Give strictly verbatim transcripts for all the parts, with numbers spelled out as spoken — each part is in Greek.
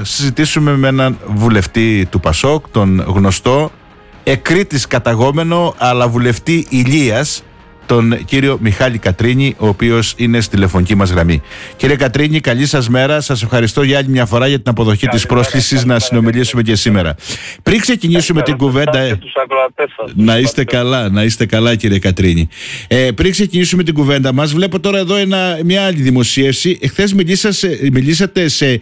συζητήσουμε με έναν βουλευτή του Πασόκ, τον γνωστό, εκρήτης καταγόμενο, αλλά βουλευτή Ηλίας, τον κύριο Μιχάλη Κατρίνη, ο οποίος είναι στη τηλεφωνική μας γραμμή. Κύριε Κατρίνη, καλή σας μέρα. Σας ευχαριστώ για άλλη μια φορά για την αποδοχή καλή της πρόσκλησης να συνομιλήσουμε και σήμερα. Πριν ξεκινήσουμε την κουβέντα. Να είστε καλά, να είστε καλά, κύριε Κατρίνη. Ε, πριν ξεκινήσουμε την κουβέντα μας, βλέπω τώρα εδώ ένα, μια άλλη δημοσίευση. Εχθές μιλήσατε σε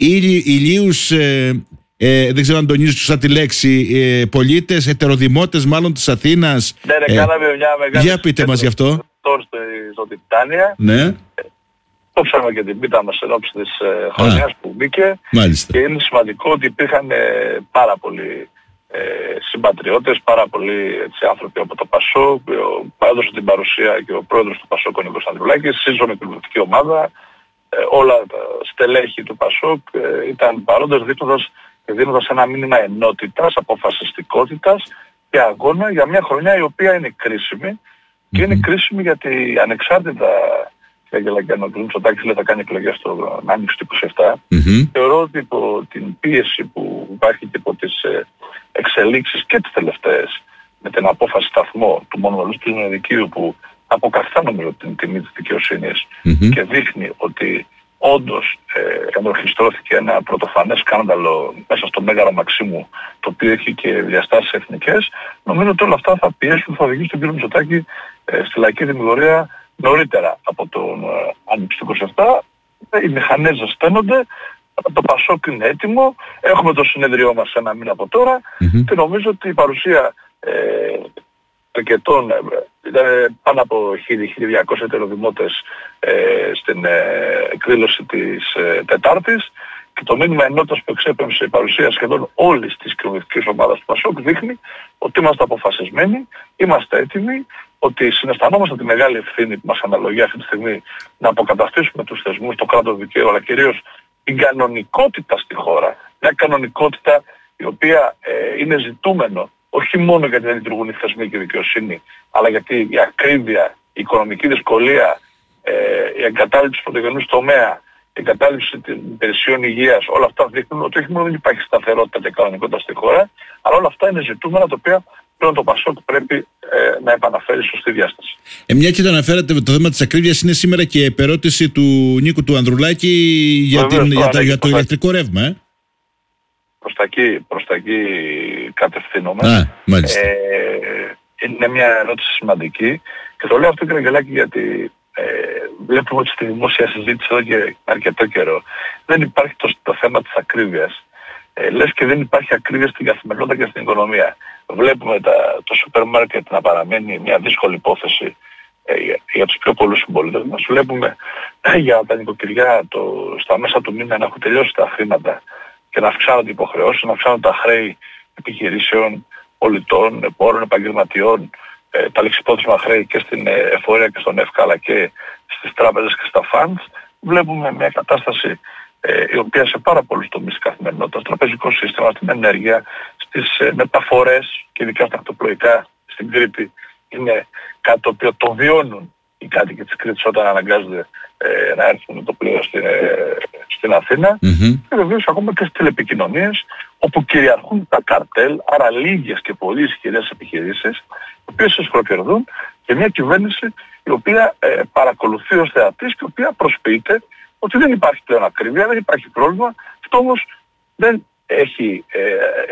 ηλίους. Ε, Ε, δεν ξέρω αν τονίζω σωστά τη λέξη, ε, πολίτες, ετεροδημότες μάλλον της Αθήνας. Ναι, ναι, ε, κάναμε μια μεγάλη... Για πείτε μας γι' αυτό. Στο Τιτάνια. Ναι. Κόψαμε και την πίτα μας ενώπιση της ε, χρονιάς Α, που μπήκε. Μάλιστα. Και είναι σημαντικό ότι υπήρχαν ε, πάρα πολλοί ε, συμπατριώτες, πάρα πολλοί έτσι, άνθρωποι από το Πασόκ. Ο έδωσε την παρουσία και ο πρόεδρος του Πασόκ, ο Νίκος Ανδρουλάκης, σύζωνε την πολιτική ομάδα. Ε, όλα τα στελέχη του Πασόκ ε, ήταν παρόντες, δείχνοντας δίνοντας ένα μήνυμα ενότητας, αποφασιστικότητας και αγώνα για μια χρονιά η οποία είναι κρίσιμη mm-hmm. και είναι κρίσιμη γιατί ανεξάρτητα και αν ο κ. Μητσοτάκης λέει θα κάνει εκλογές στο Άνοιξη του είκοσι επτά mm-hmm. θεωρώ ότι υπό την πίεση που υπάρχει και υπό τις εξελίξεις και τις τελευταίες με την απόφαση σταθμό του μονομερούς του Δικαίου που αποκαθιστά νομίζω την τιμή της δικαιοσύνης mm-hmm. και δείχνει ότι όντως ε, ενορχιστρώθηκε ένα πρωτοφανές σκάνδαλο μέσα στο Μέγαρο Μαξίμου, το οποίο έχει και διαστάσεις εθνικές. Νομίζω ότι όλα αυτά θα πιέσουν, θα οδηγήσουν τον κύριο Μητσοτάκη ε, στη λαϊκή δημιουργία νωρίτερα από τον ε, Άνοιξη του είκοσι επτά. Οι μηχανές ζεσταίνονται, το Πασόκ είναι έτοιμο, έχουμε το συνεδριό μας ένα μήνα από τώρα mm-hmm. και νομίζω ότι η παρουσία ε, αρκετών, ήταν πάνω από χίλια με χίλια διακόσιοι ετεροδημότες ε, στην ε, εκδήλωση της ε, Τετάρτης και το μήνυμα ενότητας που εξέπεμψε η παρουσία σχεδόν όλης της κοινοβουλευτικής ομάδας του Πασόκ δείχνει ότι είμαστε αποφασισμένοι, είμαστε έτοιμοι, ότι συναισθανόμαστε τη μεγάλη ευθύνη που μας αναλογεί αυτή τη στιγμή να αποκαταστήσουμε τους θεσμούς, το κράτος δικαίου, αλλά κυρίως την κανονικότητα στη χώρα. Μια κανονικότητα η οποία ε, είναι ζητούμενο όχι μόνο γιατί δεν λειτουργούν οι θεσμοί και η δικαιοσύνη, αλλά γιατί η ακρίβεια, η οικονομική δυσκολία, ε, η εγκατάλειψη του πρωτογενούς τομέα, η εγκατάλειψη των υπηρεσιών υγείας, όλα αυτά δείχνουν ότι όχι μόνο δεν υπάρχει σταθερότητα και κανονικότητα στη χώρα, αλλά όλα αυτά είναι ζητούμενα τα οποία πλέον το Πασόκ πρέπει ε, να επαναφέρει σωστή διάσταση. Ε, μια και το αναφέρατε με το θέμα της ακρίβειας, είναι σήμερα και η επερώτηση του Νίκου του Ανδρουλάκη για, την, για, το, για το ηλεκτρικό ρεύμα. Ε? Προς τα εκεί, προς τα εκεί κατευθύνομαι. Α, ε, είναι μια ερώτηση σημαντική και το λέω αυτό, κύριε Αγγελάκη, γιατί ε, βλέπουμε ότι στη δημόσια συζήτηση εδώ και αρκετό καιρό δεν υπάρχει το, το θέμα της ακρίβειας. Ε, λες και δεν υπάρχει ακρίβεια στην καθημερινότητα και στην οικονομία. Βλέπουμε τα, το σούπερ μάρκετ να παραμένει μια δύσκολη υπόθεση ε, για, για τους πιο πολλούς συμπολίτες μας. Βλέπουμε ε, για τα νοικοκυριά το, στα μέσα του μήνα να έχουν τελειώσει τα χρήματα και να αυξάνονται οι υποχρεώσεις, να αυξάνονται τα χρέη επιχειρήσεων, πολιτών, πόρων, επαγγελματιών, ε, τα λεξιπρόθεσμα χρέη και στην ε, εφορία και στον ΕΦΚΑ αλλά και στις τράπεζες και στα funds. Βλέπουμε μια κατάσταση ε, η οποία σε πάρα πολλούς τομείς της καθημερινότητας, στο τραπεζικό σύστημα, στην ενέργεια, στις ε, μεταφορές και ειδικά στα ακτοπλοϊκά στην Κρήτη είναι κάτι το οποίο το βιώνουν οι κάτοικοι της Κρήτης όταν αναγκάζονται ε, να έρθουν με το πλοίο στην, ε, στην Αθήνα mm-hmm. και βεβαίως ακόμα και στις τηλεπικοινωνίες όπου κυριαρχούν τα καρτέλ, άρα λίγες και πολύ ισχυρές επιχειρήσεις οι οποίες εσχροκερδούν και μια κυβέρνηση η οποία ε, παρακολουθεί ως θεατής και η οποία προσποιείται ότι δεν υπάρχει πλέον ακρίβεια, δεν υπάρχει πρόβλημα. Αυτό όμως δεν έχει, ε,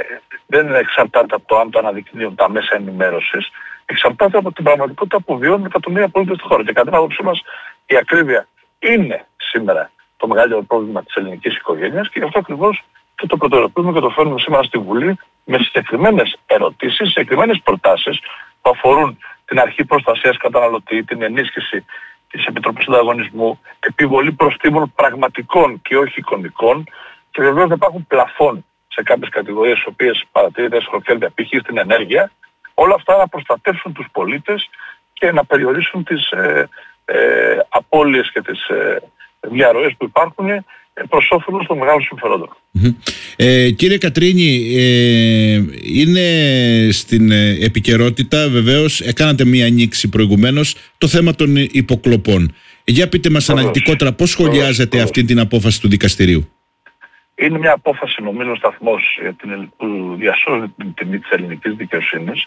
δεν εξαρτάται από το αν το αναδεικνύουν τα μέσα ενημέρωσης, εξαρτάται από την πραγματικότητα που βιώνουν εκατομμύρια πολίτες στη χώρα. Και κατά την άποψή μας η ακρίβεια είναι σήμερα το μεγαλύτερο πρόβλημα της ελληνικής οικογένειας και γι' αυτό ακριβώς και το προτεραιοποιούμε και το φέρνουμε σήμερα στη Βουλή με συγκεκριμένες ερωτήσεις, συγκεκριμένες προτάσεις που αφορούν την αρχή προστασίας καταναλωτή, την ενίσχυση της Επιτροπής Ανταγωνισμού, επιβολή προστίμων πραγματικών και όχι εικονικών και βεβαίως δεν υπάρχουν πλαφών σε κάποιες κατηγορίες στις οποίες παρατηρείται εσχροκέρδεια, π.χ. στην ενέργεια, όλα αυτά να προστατεύσουν τους πολίτες και να περιορίσουν τις ε, ε, απώλειες και τις ε, διαρροές που υπάρχουν ε, προς όφελος των μεγάλων συμφερόντων. Mm-hmm. Ε, κύριε Κατρίνη, ε, είναι στην ε, επικαιρότητα, βεβαίως, έκανατε μία ανοίξη προηγουμένως, το θέμα των υποκλοπών. Για πείτε μας αναλυτικότερα πώς σχολιάζετε αυτή την απόφαση του δικαστηρίου. είναι μια απόφαση, νομίζω, σταθμός που διασώζει την τιμή της ελληνικής δικαιοσύνης.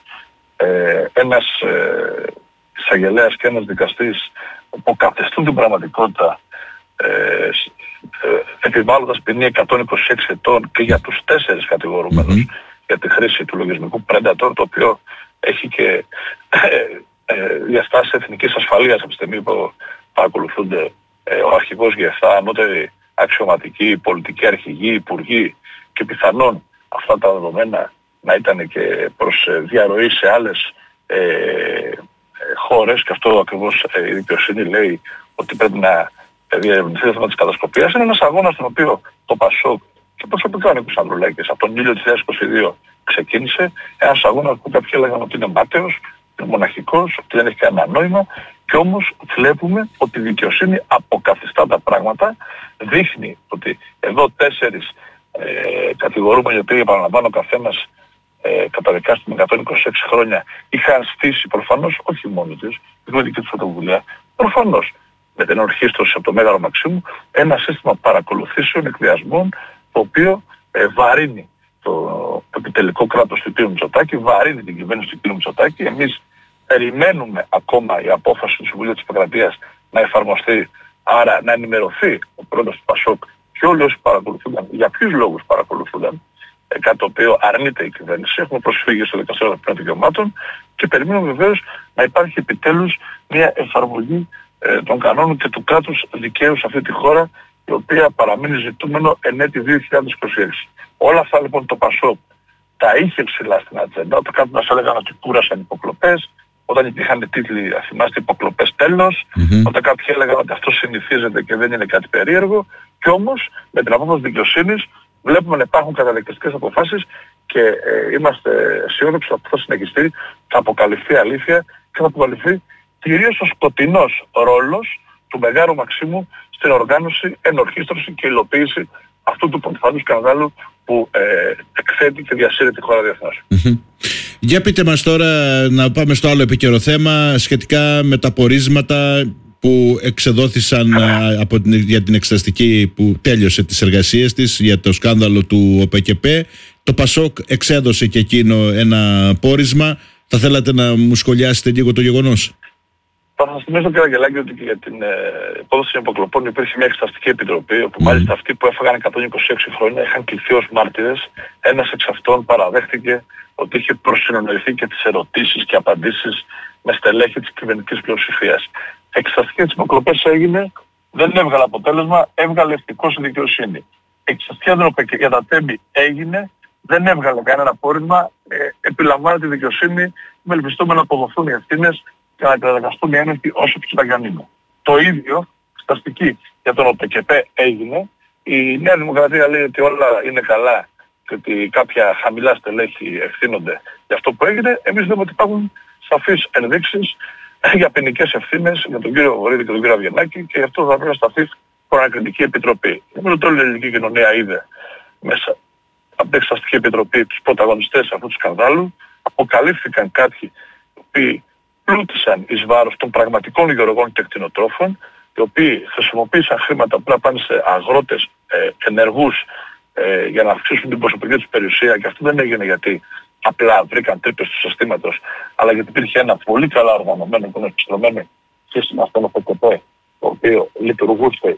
Ε, ένας ε, εισαγγελέας και ένας δικαστής αποκαθιστούν την πραγματικότητα ε, ε, επιβάλλοντας ποινή εκατόν είκοσι έξι ετών και για τους τέσσερις κατηγορούμενους mm-hmm. για τη χρήση του λογισμικού Predator, το οποίο έχει και ε, ε, διαστάσεις εθνικής ασφαλείας από τη στιγμή που παρακολουθούνται ε, ο αρχηγός Γ7, ανώτεροι αξιωματικοί, πολιτικοί αρχηγοί, υπουργοί και πιθανόν αυτά τα δεδομένα να ήταν και προς διαρροή σε άλλες ε, ε, χώρες, και αυτό ακριβώς ε, η δικαιοσύνη λέει ότι πρέπει να διερευνηθεί το θέμα της κατασκοπίας. Είναι ένας αγώνας στον οποίο το Πασόκ και προσωπικά ο Νίκος Ανδρουλάκης από τον Ήλιο του δύο χιλιάδες είκοσι δύο ξεκίνησε, ένας αγώνας που κάποιοι έλεγαν ότι είναι μάταιος, είναι μοναχικός, ότι δεν έχει κανένα νόημα, και όμως βλέπουμε ότι η δικαιοσύνη αποκαθιστά τα πράγματα, δείχνει ότι εδώ τέσσερις ε, κατηγορούμενοι, οι οποίοι επαναλαμβάνω ο καθένας ε, καταδικάστηκε με εκατόν είκοσι έξι χρόνια, είχαν στήσει προφανώς, όχι μόνοι τους, με δική τους πρωτοβουλία, προφανώς με την ορχήστρωση από το Μέγαρο Μαξίμου, ένα σύστημα παρακολουθήσεων, εκβιασμών, το οποίο ε, βαρύνει το, το επιτελικό κράτος του κ. Μητσοτάκη, βαρύνει την κυβέρνηση του κ. Μητσοτάκη. Εμείς περιμένουμε ακόμα η απόφαση του Συμβουλίου της Επικρατείας να εφαρμοστεί, άρα να ενημερωθεί ο πρόεδρος του Πασόκ και όλοι όσοι παρακολουθούνταν, για ποιους λόγους παρακολουθούνταν, ε, κάτι το οποίο αρνείται η κυβέρνηση. Έχουμε προσφύγει στο Δικαστήριο Ανθρωπίνων Δικαιωμάτων και περιμένουμε βεβαίως να υπάρχει επιτέλους μια εφαρμογή ε, των κανόνων και του κράτους δικαίου σε αυτή τη χώρα, η οποία παραμείνει ζητούμενο εν έτη δύο χιλιάδες είκοσι έξι. Όλα αυτά λοιπόν το Πασόκ τα είχε ψηλά στην ατζέντα. Όταν κάποιοι μας έλεγαν ότι κούρασαν υποκλοπές, όταν υπήρχαν τίτλοι, θυμάστε, υποκλοπές τέλος, mm-hmm. όταν κάποιοι έλεγαν ότι αυτό συνηθίζεται και δεν είναι κάτι περίεργο, και όμως με την απόφαση δικαιοσύνης βλέπουμε να υπάρχουν καταδικαστικές αποφάσεις και ε, είμαστε αισιόδοξοι ότι θα συνεχιστεί, θα αποκαλυφθεί αλήθεια και θα αποκαλυφθεί κυρίως ο σκοτεινός ρόλος του Μεγάρου Μαξίμου στην οργάνωση, ενορχήστρωση και υλοποίηση αυτού του πρωτοφανού σκανδάλου που ε, εκθέτει και διασύρει τη χώρα διεθνώς. Mm-hmm. Για πείτε μας τώρα, να πάμε στο άλλο επίκαιρο θέμα σχετικά με τα πορίσματα που εξεδόθησαν από την, για την εξεταστική που τέλειωσε τις εργασίες της για το σκάνδαλο του ΟΠΕΚΕΠΕ. Το Πασόκ εξέδωσε και εκείνο ένα πόρισμα. Θα θέλατε να μου σχολιάσετε λίγο το γεγονός? Θα σας θυμίσω, κύριε Αγγελάκη, ότι και για την ε, υπόθεση των υποκλοπών υπήρχε μια εξεταστική επιτροπή, όπου mm. μάλιστα αυτοί που έφαγαν εκατόν είκοσι έξι χρόνια είχαν κληθεί ως μάρτυρες. Ένας εξ αυτών παραδέχτηκε ότι είχε προσυνονοηθεί και τις ερωτήσεις και απαντήσεις με στελέχη της κυβερνητικής πλειοψηφίας. Εξεταστική της υποκλοπές έγινε, δεν έβγαλε αποτέλεσμα, έβγαλε ευτυχώς η δικαιοσύνη. Εξεταστική για τα τέμπη έγινε, δεν έβγαλε κανένα πόρισμα, ε, επιλαμβάνεται η δικαιοσύνη, με ελπιστούμε να αποδοθούν οι ευθύνες και να καταδικαστούν οι ένοχοι όσο και τα γιαννίνο. Το ίδιο, εξεταστική για τον ΟΠΕΚΕΠΕ έγινε. Η Νέα Δημοκρατία λέει ότι όλα είναι καλά και ότι κάποια χαμηλά στελέχη ευθύνονται για αυτό που έγινε. Εμείς λέμε ότι υπάρχουν σαφείς ενδείξεις για ποινικές ευθύνες για τον κύριο Βορύδη και τον κύριο Αβγενάκη, και γι' αυτό θα πρέπει να σταθεί προανακριτική επιτροπή. Νομίζω ότι όλη η ελληνική κοινωνία είδε μέσα από την εξεταστική επιτροπή τους πρωταγωνιστές αυτού του σκανδάλου. Αποκαλύφθηκαν κάποιοι οι οποίοι πλούτησαν εις βάρος των πραγματικών γεωργών και κτηνοτρόφων, οι οποίοι χρησιμοποίησαν χρήματα που να πάνε σε αγρότες ε, ενεργούς ε, για να αυξήσουν την προσωπική τους περιουσία, και αυτό δεν έγινε γιατί απλά βρήκαν τρύπες του συστήματος, αλλά γιατί υπήρχε ένα πολύ καλά οργανωμένο και ενορχιστρωμένο σύστημα στον ΟΠΕΚΕΠΕ, το οποίο λειτουργούσε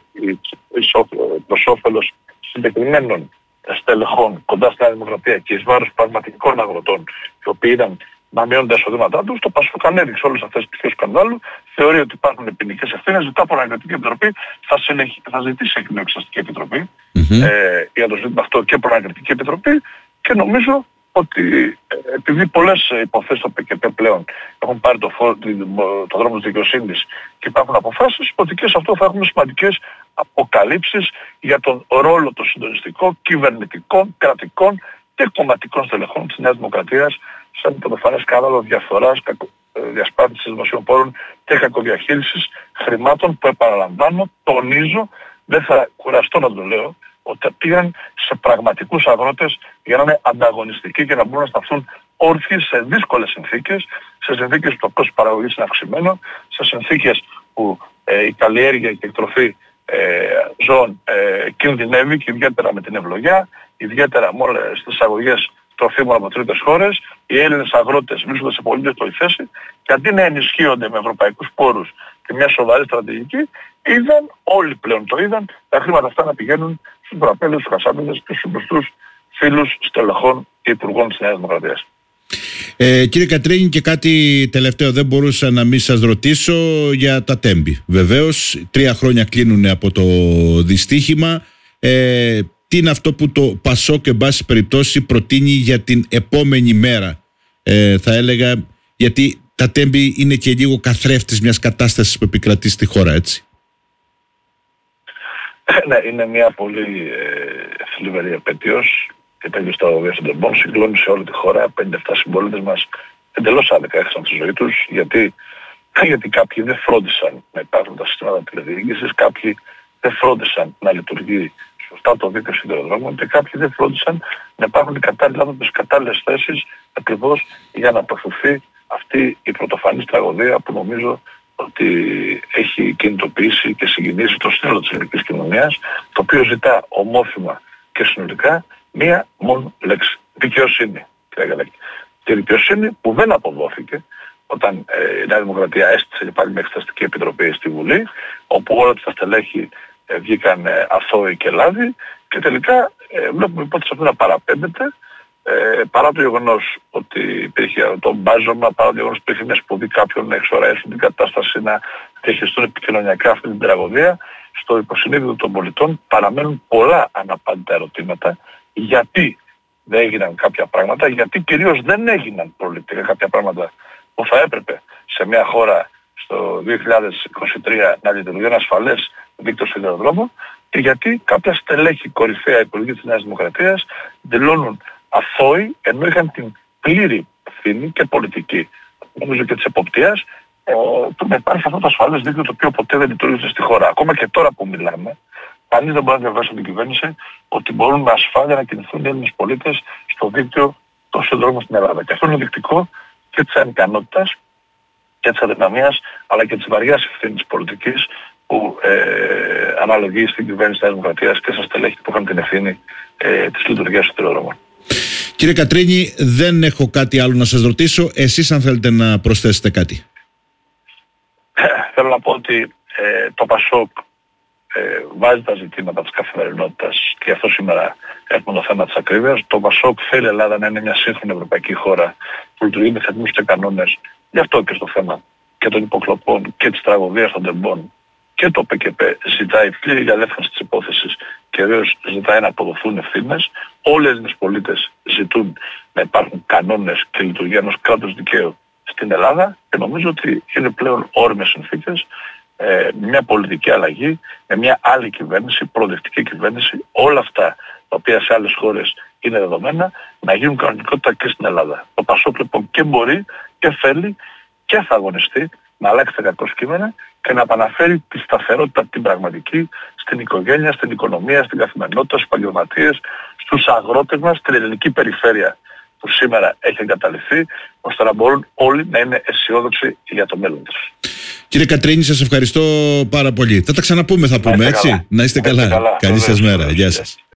προς όφελος συγκεκριμένων στελεχών κοντά στην Δημοκρατία και εις βάρος πραγματικών αγροτών, οι οποίοι είδαν να μειώνουν τα εισοδήματά τους. Το Πασόκ ανέδειξε όλες αυτές τις πτυχές του σκανδάλου, θεωρεί ότι υπάρχουν ποινικές ευθύνες, ζητά από την Ανακριτική Επιτροπή, θα, συνεχ... θα ζητήσει εκ νέου Εξεταστική Επιτροπή mm-hmm. ε, για το ζήτημα αυτό και Προανακριτική Επιτροπή, και νομίζω ότι ε, επειδή πολλές υποθέσεις στο ΠΚΠ πλέον έχουν πάρει το, φο... το δρόμο της δικαιοσύνης και υπάρχουν αποφάσεις, ότι και σε αυτό θα έχουμε σημαντικές αποκαλύψεις για τον ρόλο των συντονιστικών, κυβερνητικών, κρατικών και κομματικών στελεχών της Νέας Δημοκρατίας σαν το προφανές σκάνδαλο διαφθοράς, κακο... διασπάθησης δημοσίων πόρων και κακοδιαχείρισης χρημάτων που, επαναλαμβάνω, τονίζω, δεν θα κουραστώ να το λέω, ότι πήγαν σε πραγματικούς αγρότες για να είναι ανταγωνιστικοί και να μπορούν να σταθούν όρθιοι σε δύσκολες συνθήκες, σε συνθήκες που το κόστος παραγωγής είναι αυξημένο, σε συνθήκες που ε, η καλλιέργεια και η εκτροφή ε, ζώων ε, κινδυνεύει, και ιδιαίτερα με την ευλογιά, ιδιαίτερα με όλες τις αγωγές τροφίμων από τρίτες χώρες. Οι Έλληνες αγρότες βρίσκονται σε πολύ δύσκολη θέση και αντί να ενισχύονται με ευρωπαϊκούς πόρους και μια σοβαρή στρατηγική, είδαν, όλοι πλέον το είδαν, τα χρήματα αυτά να πηγαίνουν στους μπραπέλες, στους χασάπιδες και στους μπροστούς φίλους στελεχών και υπουργών της Νέας Δημοκρατίας. Ε, κύριε Κατρίνη, και κάτι τελευταίο, δεν μπορούσα να μην σας ρωτήσω για τα τέμπη. Βεβαίως, τρία χρόνια κλείνουν από το δυστύχημα. Ε, τι είναι αυτό που το ΠΑΣΟΚ, εν πάση περιπτώσει, προτείνει για την επόμενη μέρα, ε, θα έλεγα, γιατί τα τέμπη είναι και λίγο καθρέφτης μιας κατάστασης που επικρατεί στη χώρα, έτσι. Ναι, είναι μια πολύ ε, θλιβερή επέτειος και τέλειος τα οδεία των τεμπών. Συγκλώνει σε όλη τη χώρα. πενήντα επτά συμπολίτες μας εντελώς άδικα έχασαν τη ζωή τους, γιατί, γιατί κάποιοι δεν φρόντισαν να υπάρχουν τα συστήματα τηλεδιοίκησης, κάποιοι δεν φρόντισαν να λειτουργεί σωστά το δίκτυο σιδηροδρόμων και κάποιοι δεν φρόντισαν να υπάρχουν οι κατάλληλες, κατάλληλες θέσεις ακριβώς για να αποφευθεί αυτή η πρωτοφανής τραγωδία που νομίζω ότι έχει κινητοποιήσει και συγκινήσει το σύνολο της ελληνικής κοινωνίας, το οποίο ζητά ομόφημα και συνολικά μία μόνο λέξη: δικαιοσύνη. Και η δικαιοσύνη που δεν αποδόθηκε όταν ε, η Νέα Δημοκρατία έστησε και πάλι μια εξεταστική επιτροπή στη Βουλή, όπου όλα τα στελέχη ε, βγήκαν ε, αθώοι και λάδι, και τελικά ε, βλέπουμε η υπόθεση αυτή να παραπέμπεται, ε, παρά το γεγονός ότι υπήρχε το μπάζωμα, παρά το γεγονός ότι υπήρχε μια σπουδή κάποιων να εξοραίσουν την κατάσταση, να διαχειριστούν επικοινωνιακά αυτή την τραγωδία. Στο υποσυνείδητο των πολιτών παραμένουν πολλά αναπάντητα ερωτήματα. Γιατί δεν έγιναν κάποια πράγματα, γιατί κυρίως δεν έγιναν προληπτικά κάποια πράγματα που θα έπρεπε σε μια χώρα στο δύο χιλιάδες είκοσι τρία να λειτουργεί ένα ασφαλές δίκτυο σιδηροδρόμων, και γιατί κάποια στελέχη κορυφαία υπουργοί της Νέας Δημοκρατίας δηλώνουν αθώοι, ενώ είχαν την πλήρη ευθύνη και πολιτική, νομίζω και της εποπτείας, του να υπάρχει αυτό το ασφαλές δίκτυο το οποίο ποτέ δεν λειτουργήσε στη χώρα. Ακόμα και τώρα που μιλάμε, κανείς δεν μπορεί να διαβάσει την κυβέρνηση ότι μπορούν με ασφάλεια να κινηθούν οι Έλληνες πολίτες στο δίκτυο των σιδηροδρόμων στην Ελλάδα. Και αυτό είναι δεικτικό και της ανικανότητας και της αδυναμίας, αλλά και της βαριάς ευθύνης πολιτικής που ε, αναλογεί στην κυβέρνηση της Δημοκρατίας και στα στελέχη που είχαν την ευθύνη ε, της λειτουργίας των σιδηροδρόμων. Κύριε Κατρίνη, δεν έχω κάτι άλλο να σας ρωτήσω. Εσείς, αν θέλετε να προσθέσετε κάτι. Θέλω να πω ότι ε, το ΠΑΣΟΚ ε, βάζει τα ζητήματα της καθημερινότητας, και αυτό σήμερα έχουμε το θέμα της ακρίβειας. Το ΠΑΣΟΚ θέλει η Ελλάδα να είναι μια σύγχρονη ευρωπαϊκή χώρα που λειτουργεί με θεσμούς και κανόνες. Γι' αυτό και στο θέμα και των υποκλοπών και της τραγωδίας των τεμπών και το ΠΚΠ ζητάει πλήρη διαλεύκανση της υπόθεσης και βέβαιως ζητάει να αποδοθούν ευθύνες. Όλοι οι Έλληνες πολίτες ζητούν να υπάρχουν κανόνες και λειτουργία ενός κράτους δικαίου στην Ελλάδα, και νομίζω ότι είναι πλέον όριμες συνθήκες ε, μια πολιτική αλλαγή, με μια άλλη κυβέρνηση, προοδευτική κυβέρνηση, όλα αυτά τα οποία σε άλλες χώρες είναι δεδομένα, να γίνουν κανονικότητα και στην Ελλάδα. Το ΠΑΣΟΚ λοιπόν και μπορεί και θέλει και θα αγωνιστεί να αλλάξει τα κακό κείμενα και να επαναφέρει τη σταθερότητα την πραγματική στην οικογένεια, στην οικονομία, στην καθημερινότητα, στους επαγγελματίες, στους αγρότες μας, στην ελληνική περιφέρεια που σήμερα έχει εγκαταλειφθεί, ώστε να μπορούν όλοι να είναι αισιόδοξοι για το μέλλον τους. Κύριε Κατρίνη, σας ευχαριστώ πάρα πολύ. Θα τα ξαναπούμε, θα πούμε, έτσι. Να είστε καλά. καλά. Καλή σας μέρα. Γεια σας.